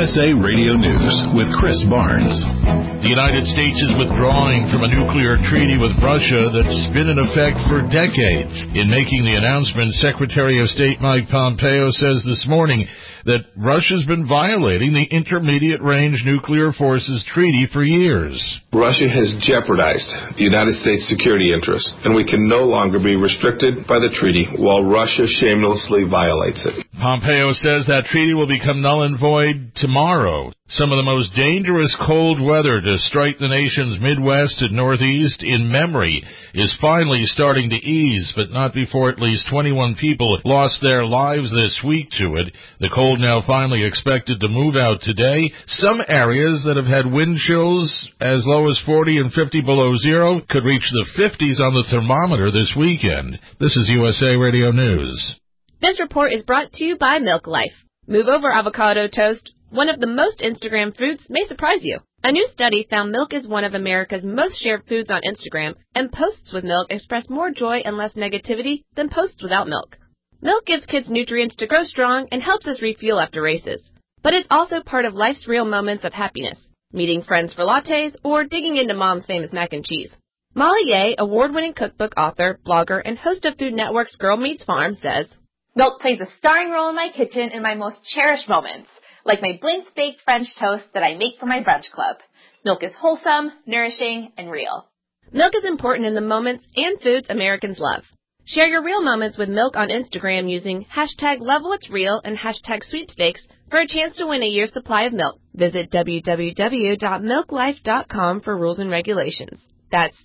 USA Radio News with Chris Barnes. The United States is withdrawing from a nuclear treaty with Russia that's been in effect for decades. In making the announcement, Secretary of State Mike Pompeo says this morning that Russia's been violating the Intermediate Range Nuclear Forces Treaty for years. Russia has jeopardized the United States' security interests, and we can no longer be restricted by the treaty while Russia shamelessly violates it. Pompeo says that treaty will become null and void tomorrow. Some of the most dangerous cold weather to strike the nation's Midwest and Northeast in memory is finally starting to ease, but not before at least 21 people lost their lives this week to it. The cold now finally expected to move out today. Some areas that have had wind chills as low as 40 and 50 below zero could reach the 50s on the thermometer this weekend. This is USA Radio News. This report is brought to you by Milk Life. Move over avocado toast. One of the most Instagram foods may surprise you. A new study found milk is one of America's most shared foods on Instagram, and posts with milk express more joy and less negativity than posts without milk. Milk gives kids nutrients to grow strong and helps us refuel after races. But it's also part of life's real moments of happiness, meeting friends for lattes or digging into mom's famous mac and cheese. Molly Ye, award-winning cookbook author, blogger, and host of Food Network's Girl Meets Farm, says, "Milk plays a starring role in my kitchen in my most cherished moments, like my Blintz baked French toast that I make for my brunch club. Milk is wholesome, nourishing, and real." Milk is important in the moments and foods Americans love. Share your real moments with Milk on Instagram using hashtag #LoveWhat'sReal and hashtag sweepstakes for a chance to win a year's supply of milk. Visit www.milklife.com for rules and regulations. That's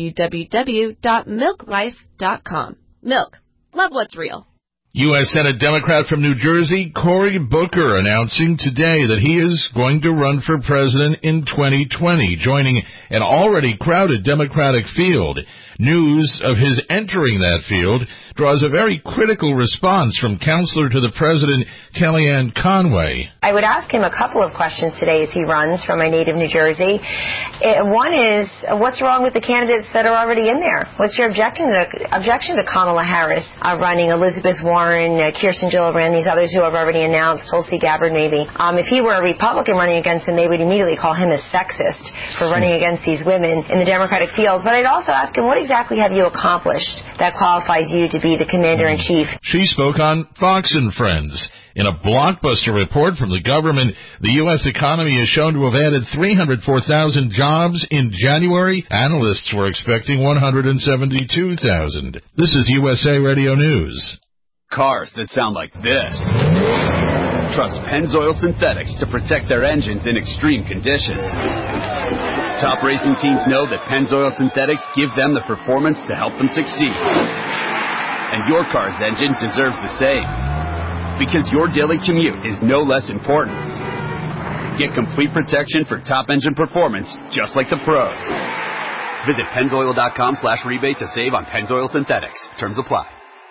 www.milklife.com. Milk. Love what's real. U.S. Senate Democrat from New Jersey, Cory Booker, announcing today that he is going to run for president in 2020, joining an already crowded Democratic field. News of his entering that field draws a very critical response from counselor to the president, Kellyanne Conway. I would ask him a couple of questions today as he runs from my native New Jersey. One is, what's wrong with the candidates that are already in there? What's your objection to Kamala Harris running, Elizabeth Warren, Kirsten Gillibrand, these others who have already announced, Tulsi Gabbard maybe? If he were a Republican running against him, they would immediately call him a sexist for running against these women in the Democratic field. But I'd also ask him, what exactly have you accomplished that qualifies you to be the commander-in-chief? She spoke on Fox and Friends. In a blockbuster report from the government, the U.S. economy is shown to have added 304,000 jobs in January. Analysts were expecting 172,000. This is USA Radio News. Cars that sound like this trust Pennzoil Synthetics to protect their engines in extreme conditions. Top racing teams know that Pennzoil Synthetics give them the performance to help them succeed. And your car's engine deserves the same, because your daily commute is no less important. Get complete protection for top engine performance, just like the pros. Visit Pennzoil.com/rebate to save on Pennzoil Synthetics. Terms apply.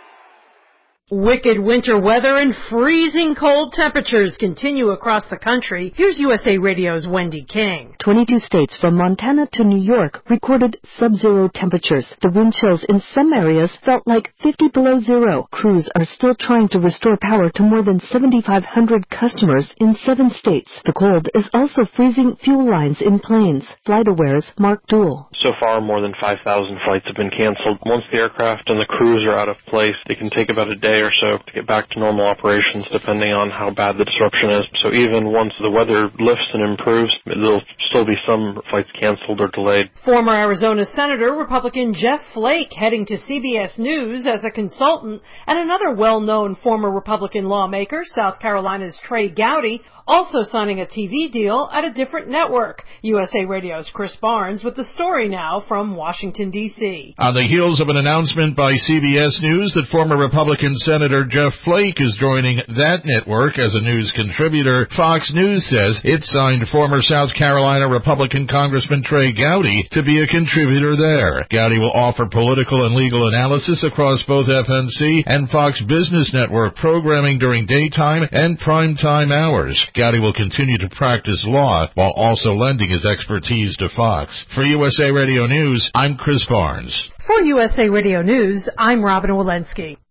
Wicked winter weather and freezing cold temperatures continue across the country. Here's USA Radio's Wendy King. 22 states from Montana to New York recorded sub-zero temperatures. The wind chills in some areas felt like 50 below zero. Crews are still trying to restore power to more than 7,500 customers in 7 states. The cold is also freezing fuel lines in planes. FlightAware's Mark Duell. So far, more than 5,000 flights have been canceled. Once the aircraft and the crews are out of place, they can take about a day or so to get back to normal operations, depending on how bad the disruption is. So even once the weather lifts and improves, there'll still be some flights canceled or delayed. Former Arizona Senator Republican Jeff Flake heading to CBS News as a consultant, and another well-known former Republican lawmaker, South Carolina's Trey Gowdy, also signing a TV deal at a different network. USA Radio's Chris Barnes with the story now from Washington, D.C. On the heels of an announcement by CBS News that former Republican Senator Jeff Flake is joining that network as a news contributor, Fox News says it signed former South Carolina Republican Congressman Trey Gowdy to be a contributor there. Gowdy will offer political and legal analysis across both FNC and Fox Business Network programming during daytime and primetime hours. Gowdy will continue to practice law while also lending his expertise to Fox. For USA Radio News, I'm Chris Barnes. For USA Radio News, I'm Robin Walensky.